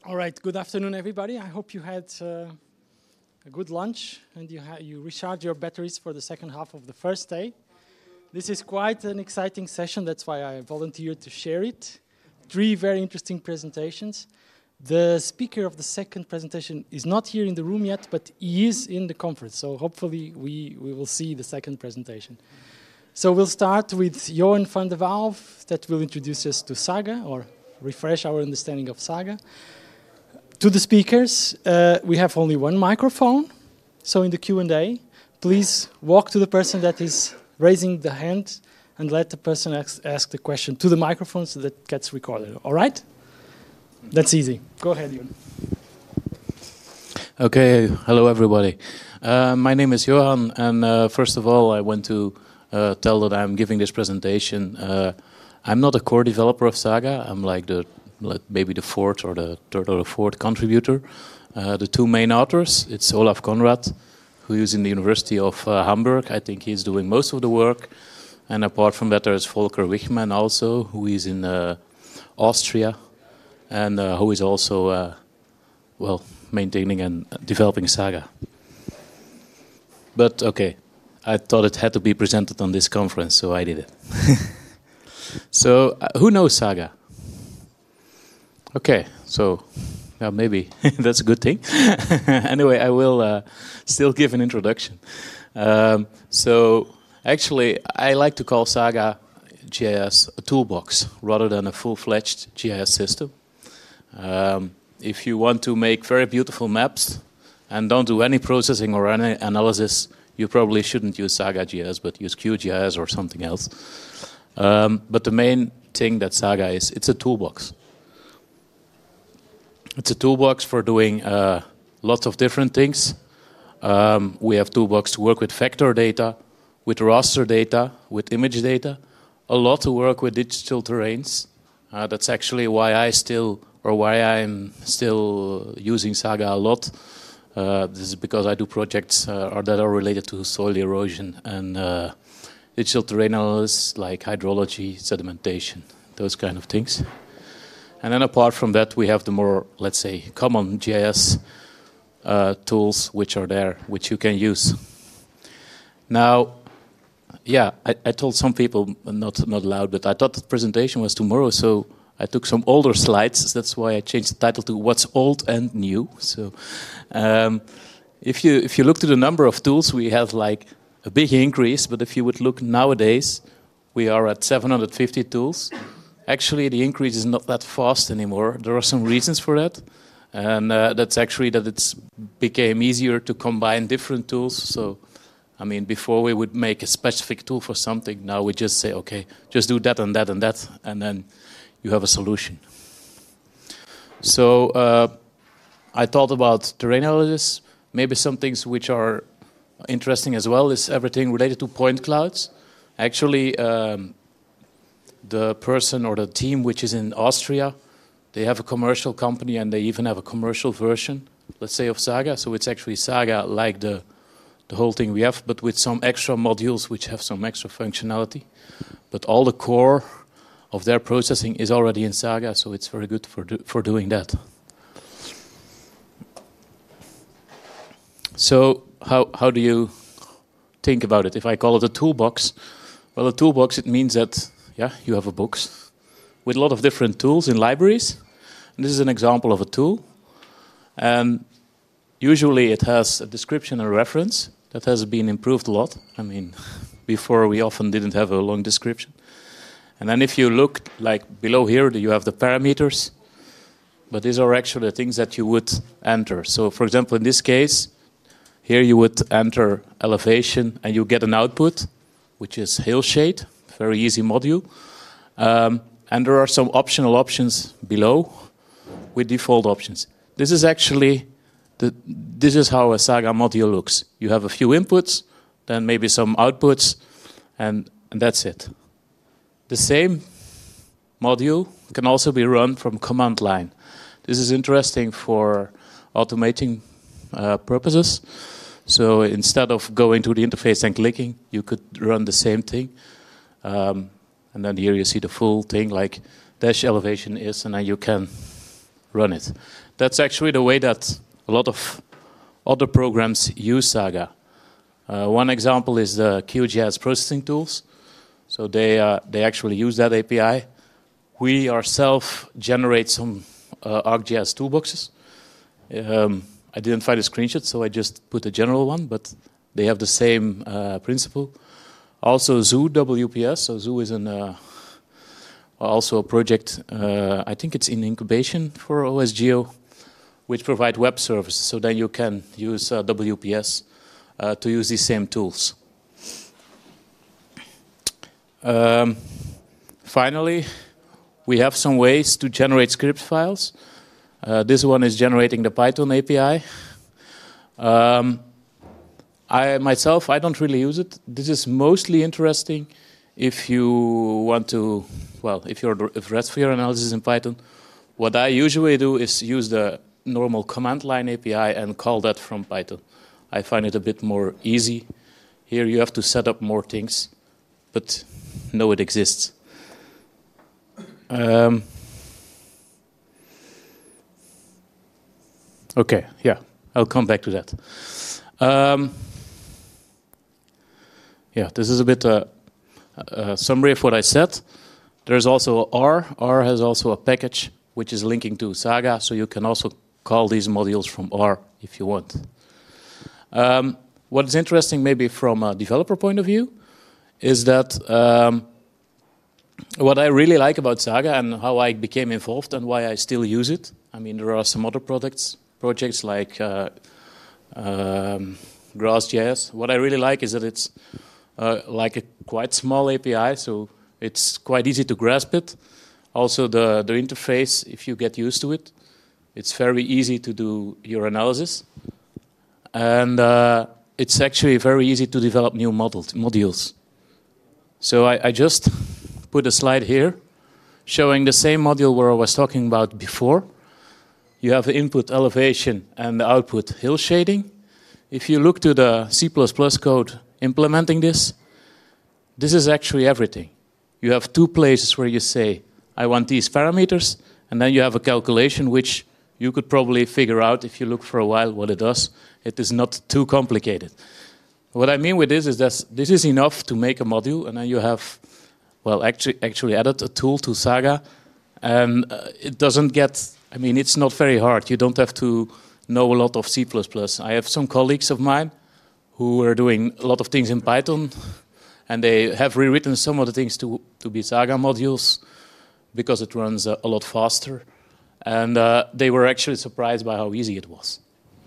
All right, good afternoon, everybody. I hope you had a good lunch and you recharged your batteries for the second half of the first day. This is quite an exciting session, that's why I volunteered to share it. 3 very interesting presentations. The speaker of the second presentation is not here in the room yet, but he is in the conference, so hopefully we will see the second presentation. So we'll start with Johan van der Waalf, that will introduce us to Saga, or refresh our understanding of Saga. To the speakers, we have only one microphone, so in the Q&A, please walk to the person that is raising the hand and let the person ask the question to the microphone so that it gets recorded, all right? That's easy. Go ahead, Johan. Okay, hello everybody. My name is Johan, and first of all, I want to tell that I'm giving this presentation. I'm not a core developer of Saga. I'm like maybe the fourth or the third or the fourth contributor. The 2 main authors, it's Olaf Konrad, who is in the University of Hamburg. I think he's doing most of the work. And apart from that, there's Volker Wichmann also, who is in Austria, and who is also, maintaining and developing Saga. But okay, I thought it had to be presented on this conference, so I did it. So, who knows Saga? Okay, so maybe that's a good thing. Anyway, I will still give an introduction. So, actually, I like to call Saga GIS a toolbox rather than a full-fledged GIS system. If you want to make very beautiful maps and don't do any processing or any analysis, you probably shouldn't use Saga GIS, but use QGIS or something else. But the main thing that Saga is, it's a toolbox. It's a toolbox for doing lots of different things. We have toolbox to work with vector data, with raster data, with image data, a lot to work with digital terrains. That's actually why I'm still using Saga a lot. This is because I do projects that are related to soil erosion and digital terrain analysis like hydrology, sedimentation, those kind of things. And then apart from that, we have the more, let's say, common GIS tools which are there, which you can use. Now, yeah, I told some people, not loud, but I thought the presentation was tomorrow, so I took some older slides. That's why I changed the title to What's Old and New. So if you look to the number of tools, we have like a big increase, but if you would look nowadays, we are at 750 tools. Actually, the increase is not that fast anymore. There are some reasons for that. And that's actually that it's became easier to combine different tools. So, I mean, before we would make a specific tool for something. Now we just say, okay, just do that and that and that. And then you have a solution. So I thought about terrain analysis. Maybe some things which are interesting as well is everything related to point clouds. Actually, the person or the team which is in Austria, they have a commercial company and they even have a commercial version, let's say, of Saga. So it's actually Saga like the whole thing we have, but with some extra modules which have some extra functionality. But all the core of their processing is already in Saga, so it's very good for doing that. So how do you think about it? If I call it a toolbox, well, a toolbox, it means that you have a box with a lot of different tools in libraries. And this is an example of a tool. And usually it has a description and reference. That has been improved a lot. I mean, before we often didn't have a long description. And then if you look like below here, you have the parameters. But these are actually the things that you would enter. So for example, in this case, here you would enter elevation and you get an output, which is Hillshade. Very easy module. And there are some optional options below with default options. This is actually, this is how a Saga module looks. You have a few inputs, then maybe some outputs, and that's it. The same module can also be run from command line. This is interesting for automating purposes. So instead of going to the interface and clicking, you could run the same thing. And then here you see the full thing, like dash elevation is, and then you can run it. That's actually the way that a lot of other programs use Saga. One example is the QGIS processing tools. So they actually use that API. We ourselves generate some ArcGIS toolboxes. I didn't find a screenshot, so I just put a general one, but they have the same principle. Also Zoo WPS, so Zoo is also a project, I think it's in incubation for OSGeo, which provide web services. So then you can use WPS to use these same tools. Finally, we have some ways to generate script files. This one is generating the Python API. I don't really use it. This is mostly interesting if you want to, if REST for your analysis in Python. What I usually do is use the normal command line API and call that from Python. I find it a bit more easy. Here you have to set up more things, but no, it exists. Okay, yeah, I'll come back to that. Yeah, this is a bit a summary of what I said. There's also R. R has also a package which is linking to Saga, so you can also call these modules from R if you want. What is interesting maybe from a developer point of view is that what I really like about Saga and how I became involved and why I still use it, I mean, there are some other projects like GrassJS. What I really like is that it's like a quite small API, so it's quite easy to grasp it. Also, the interface, if you get used to it, it's very easy to do your analysis. And it's actually very easy to develop new modules. So I just put a slide here showing the same module where I was talking about before. You have the input elevation and the output hill shading. If you look to the C++ code implementing this is actually everything. You have two places where you say, I want these parameters, and then you have a calculation which you could probably figure out if you look for a while what it does. It is not too complicated. What I mean with this is that this is enough to make a module, and then you have, well, actually added a tool to Saga, and it doesn't get, I mean, it's not very hard. You don't have to know a lot of C++. I have some colleagues of mine who are doing a lot of things in Python, and they have rewritten some of the things to be Saga modules because it runs a lot faster. And they were actually surprised by how easy it was.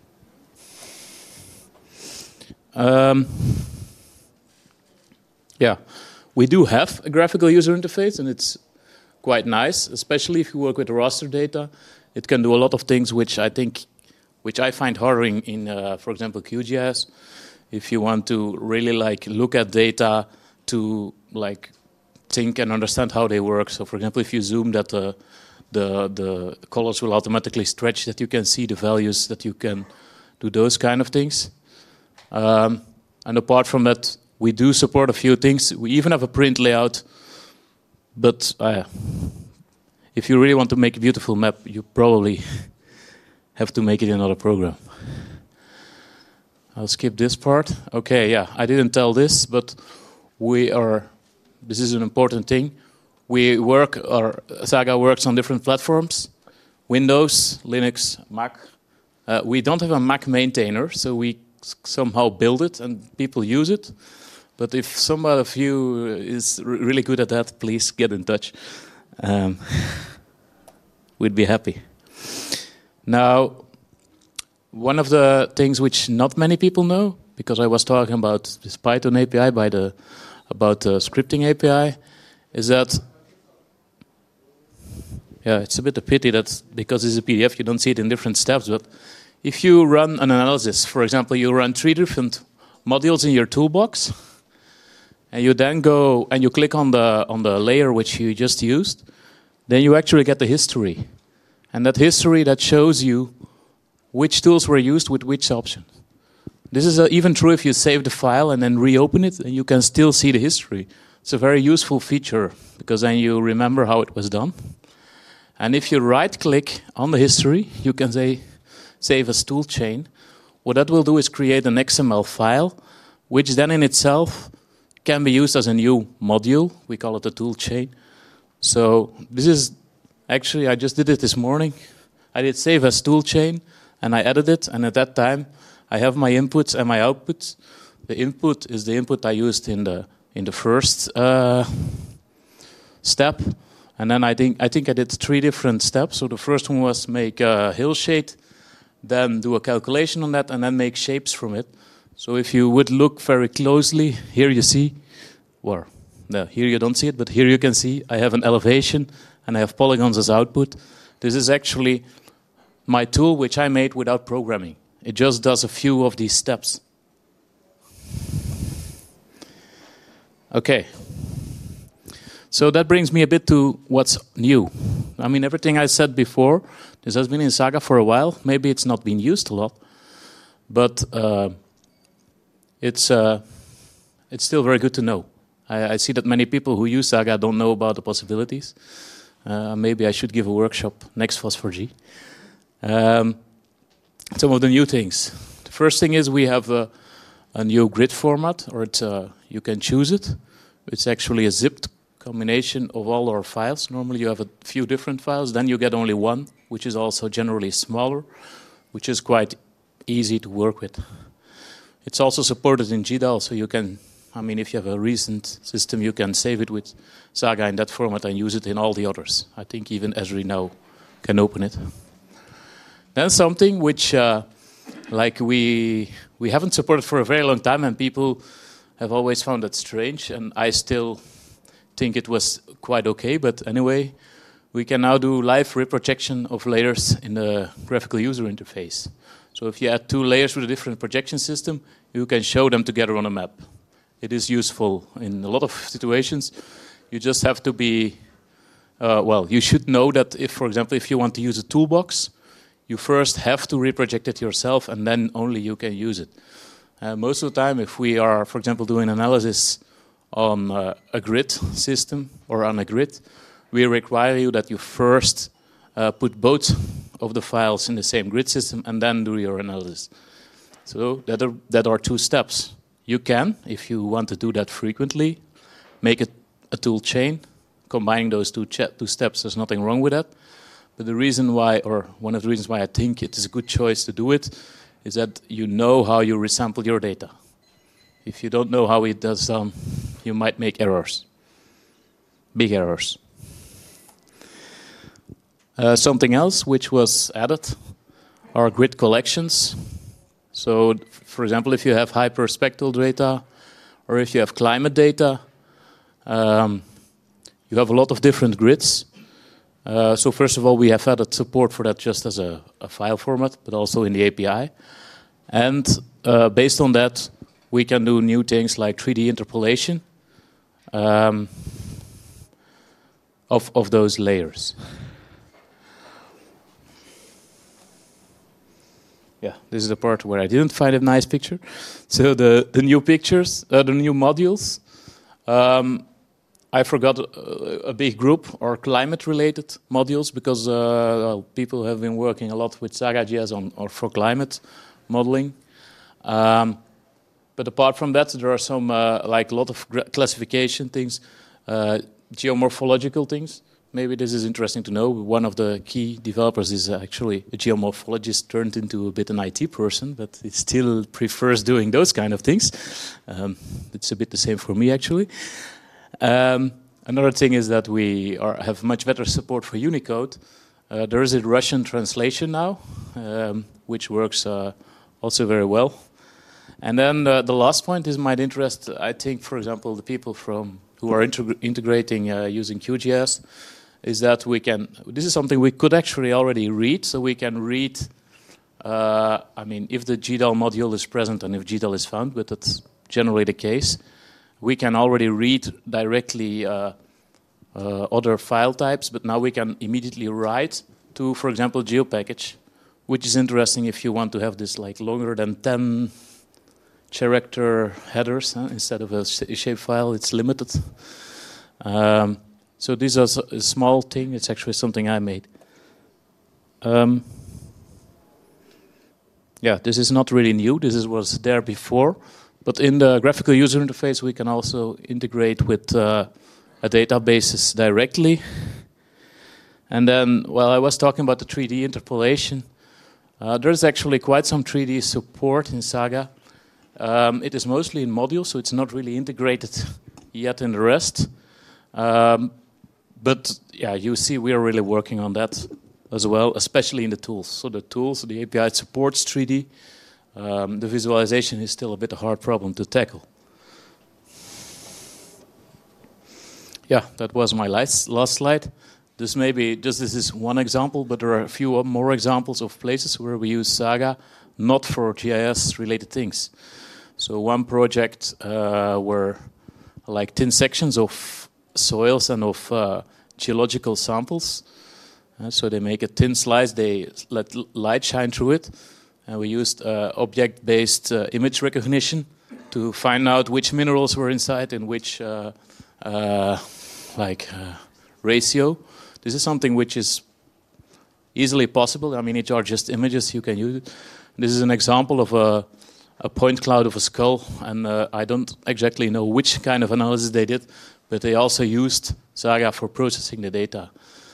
Yeah, we do have a graphical user interface, and it's quite nice, especially if you work with raster data. It can do a lot of things which I find harder in for example, QGIS. If you want to really look at data to think and understand how they work. So, for example, if you zoom, that the colors will automatically stretch, that you can see the values, that you can do those kind of things. And apart from that, we do support a few things. We even have a print layout. But if you really want to make a beautiful map, you probably have to make it in another program. I'll skip this part. Okay, yeah, I didn't tell this, but this is an important thing. Saga works on different platforms, Windows, Linux, Mac. We don't have a Mac maintainer, so we somehow build it and people use it. But if somebody of you is really good at that, please get in touch. We'd be happy. Now, one of the things which not many people know, because I was talking about this Python API about the scripting API, is that, yeah, it's a bit a pity that because it's a PDF, you don't see it in different steps. But if you run an analysis, for example, you run 3 different modules in your toolbox, and you then go and you click on the layer which you just used, then you actually get the history. And that history that shows you which tools were used with which option. This is even true if you save the file and then reopen it, and you can still see the history. It's a very useful feature, because then you remember how it was done. And if you right-click on the history, you can say save as toolchain. What that will do is create an XML file, which then in itself can be used as a new module. We call it a toolchain. So this is actually, I just did it this morning. I did save as toolchain, and I added it. And at that time, I have my inputs and my outputs. The input is the input I used in the first step. And then I think I did 3 different steps. So the first one was make a hillshade, then do a calculation on that, and then make shapes from it. So if you would look very closely, here you see, well, no, here you don't see it, but here you can see I have an elevation and I have polygons as output. This is actually my tool, which I made without programming. It just does a few of these steps. Okay. So that brings me a bit to what's new. I mean, everything I said before, this has been in Saga for a while. Maybe it's not been used a lot, but it's still very good to know. I see that many people who use Saga don't know about the possibilities. Maybe I should give a workshop next FOSS4G. Some of the new things. The first thing is we have a new grid format, or you can choose it. It's actually a zipped combination of all our files. Normally you have a few different files, then you get only one, which is also generally smaller, which is quite easy to work with. It's also supported in GDAL, so you can, I mean, if you have a recent system, you can save it with Saga in that format and use it in all the others. I think even Esri now can open it. Then something which like we haven't supported for a very long time, and people have always found that strange, and I still think it was quite okay, but anyway, we can now do live reprojection of layers in the graphical user interface. So if you add 2 layers with a different projection system, you can show them together on a map. It is useful in a lot of situations. You just have to be, well, you should know that if, for example, if you want to use a toolbox, you first have to reproject it yourself, and then only you can use it. Most of the time, if we are, for example, doing analysis on a grid system or on a grid, we require you that you first put both of the files in the same grid system and then do your analysis. So that are 2 steps. You can, if you want to do that frequently, make it a tool chain, combining those two steps. There's nothing wrong with that. But the reason why, or one of the reasons why I think it is a good choice to do it, is that you know how you resample your data. If you don't know how it does, you might make errors, big errors. Something else which was added are grid collections. So, for example, if you have hyperspectral data or if you have climate data, you have a lot of different grids. So first of all, we have added support for that just as a file format, but also in the API. And based on that, we can do new things like 3D interpolation of those layers. Yeah, this is the part where I didn't find a nice picture. So the new pictures, the new modules. I forgot a big group or climate-related modules because people have been working a lot with Saga.js or for climate modeling. But apart from that, there are some like a lot of classification things, geomorphological things. Maybe this is interesting to know. One of the key developers is actually a geomorphologist turned into a bit an IT person, but he still prefers doing those kind of things. It's a bit the same for me, actually. Another thing is that we have much better support for Unicode. There is a Russian translation now, which works also very well. And then the last point is might interest, I think, for example, the people who are integrating using QGIS, is that we can, this is something we could actually already read, so we can read, I mean, if the GDAL module is present and if GDAL is found, but that's generally the case, we can already read directly other file types, but now we can immediately write to, for example, GeoPackage, which is interesting if you want to have this like longer than 10 character headers instead of a shapefile. It's limited. So this is a small thing. It's actually something I made. Yeah, this is not really new. This was there before. But in the graphical user interface, we can also integrate with a databases directly. And then, while I was talking about the 3D interpolation, there's actually quite some 3D support in Saga. It is mostly in modules, so it's not really integrated yet in the rest. But yeah, you see we are really working on that as well, especially in the tools. So the tools, the API supports 3D. The visualization is still a bit a hard problem to tackle. Yeah, that was my last slide. This is one example, but there are a few more examples of places where we use Saga, not for GIS-related things. So one project were like thin sections of soils and of geological samples. So they make a thin slice, they let light shine through it, and we used object-based image recognition to find out which minerals were inside and which ratio. This is something which is easily possible. I mean, it are just images, you can use it. This is an example of a point cloud of a skull, and I don't exactly know which kind of analysis they did, but they also used Saga for processing the data.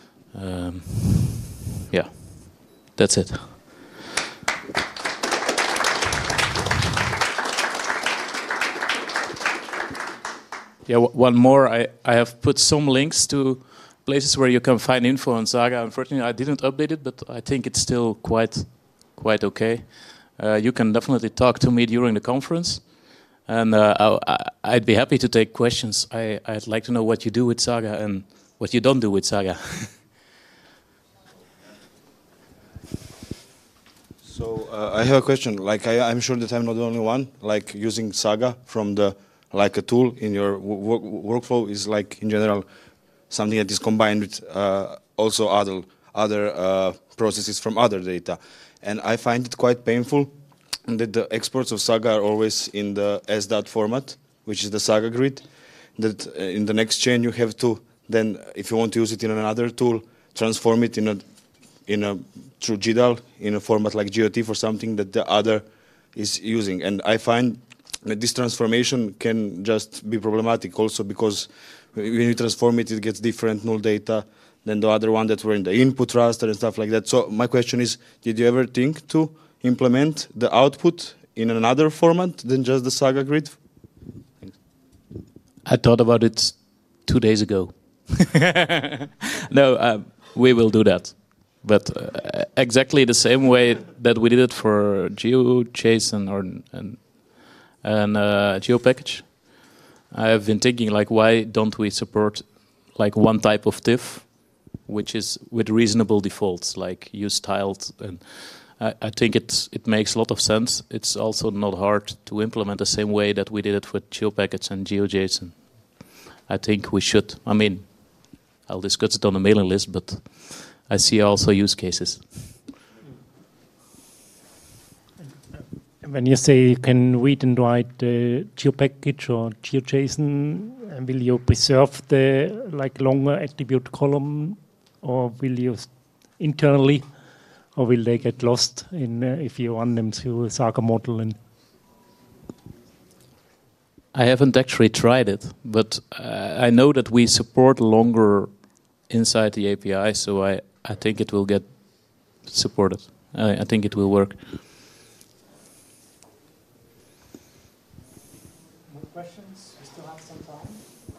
Yeah, that's it. Yeah, one more. I have put some links to places where you can find info on Saga. Unfortunately, I didn't update it, but I think it's still quite okay. You can definitely talk to me during the conference, and I'd be happy to take questions. I'd like to know what you do with Saga and what you don't do with Saga. So I have a question. Like I'm sure that I'm not the only one. Like using Saga from a tool in your workflow is like in general something that is combined with also other processes from other data, and I find it quite painful that the exports of Saga are always in the SDOT format, which is the Saga grid. That in the next chain you have to then, if you want to use it in another tool, transform it through GDAL in a format like GOT for something that the other is using. And I find that this transformation can just be problematic also because when you transform it, it gets different null data than the other one that were in the input raster and stuff like that. So my question is, did you ever think to implement the output in another format than just the Saga grid? Thanks. I thought about it 2 days ago. No, we will do that. But exactly the same way that we did it for GeoJSON and GeoPackage. I have been thinking, like, why don't we support like one type of TIFF, which is with reasonable defaults, like use tiled, and I think it makes a lot of sense. It's also not hard to implement the same way that we did it with GeoPackage and GeoJSON. I think we should. I mean, I'll discuss it on the mailing list, but I see also use cases. When you say you can read and write the GeoPackage or GeoJSON, will you preserve the longer attribute column, or will you internally, or will they get lost in if you run them through a Saga model? And I haven't actually tried it, but I know that we support longer inside the API, so I think it will get supported. I think it will work. More questions? We still have some time.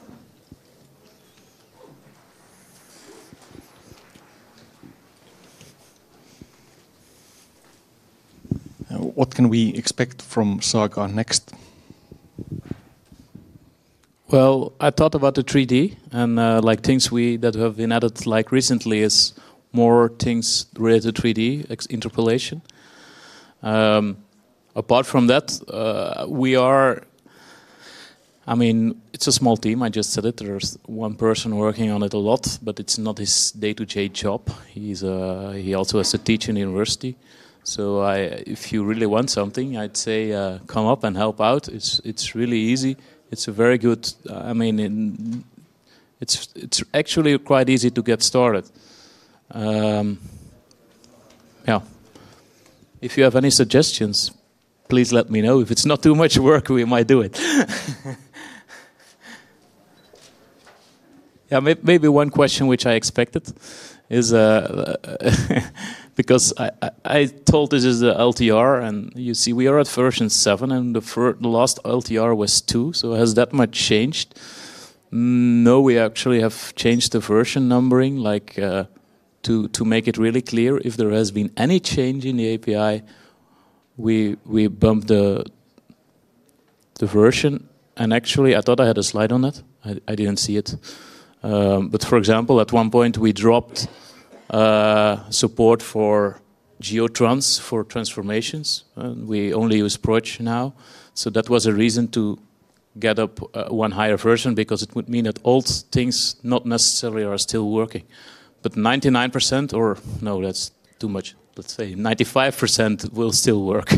What can we expect from Saga next? Well, I thought about the 3D and things that have been added like recently is more things related to 3D interpolation. Apart from that, it's a small team. I just said it. There's one person working on it a lot, but it's not his day-to-day job. He also has to teach in university. So if you really want something, I'd say come up and help out. It's really easy. It's a very good. It's actually quite easy to get started. Yeah. If you have any suggestions, please let me know. If it's not too much work, we might do it. Yeah, maybe one question which I expected is because I told this is the LTR, and you see we are at version 7, and the last LTR was 2. So has that much changed? No, we actually have changed the version numbering, like to make it really clear. If there has been any change in the API, we bumped the version. And actually, I thought I had a slide on that. I didn't see it. But for example, at one point we dropped support for geotrans for transformations. We only use Proj now. So that was a reason to get up one higher version, because it would mean that old things not necessarily are still working. But 99%, or no, that's too much. Let's say 95% will still work.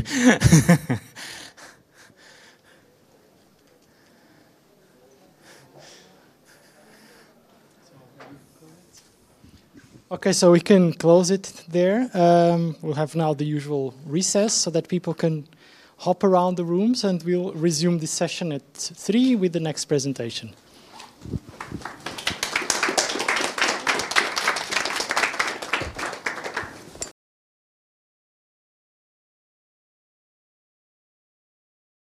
Okay, so we can close it there. We'll have now the usual recess so that people can hop around the rooms, and we'll resume this session at 3 with the next presentation.